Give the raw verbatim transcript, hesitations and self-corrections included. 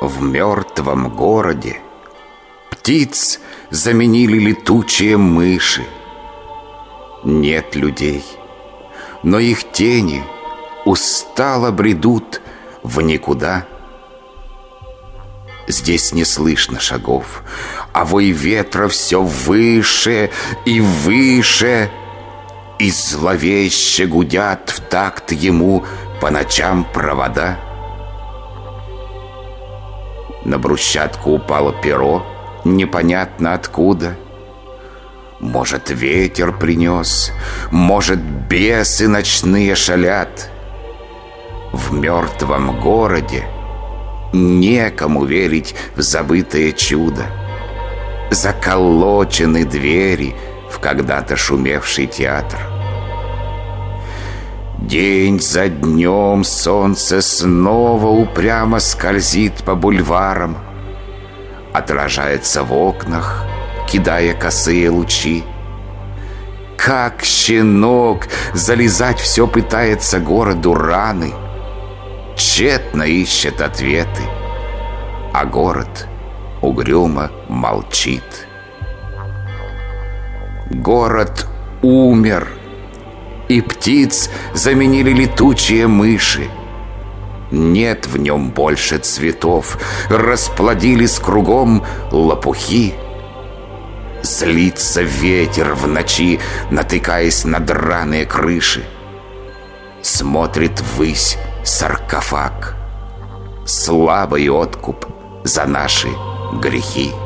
В мертвом городе птиц заменили летучие мыши. Нет людей, но их тени устало бредут в никуда. Здесь не слышно шагов, а вой ветра все выше и выше, и зловеще гудят в такт ему по ночам провода. На брусчатку упало перо, непонятно откуда. Может, ветер принес, может, бесы ночные шалят. В мертвом городе некому верить в забытое чудо. Заколочены двери в когда-то шумевший театр. День за днем солнце снова упрямо скользит по бульварам, отражается в окнах, кидая косые лучи. Как щенок залезать все пытается городу раны, тщетно ищет ответы, а город угрюмо молчит. Город умер, и птиц заменили летучие мыши. Нет в нем больше цветов, расплодились кругом лопухи. Злится ветер в ночи, натыкаясь на драные крыши. Смотрит ввысь саркофаг, слабый откуп за наши грехи.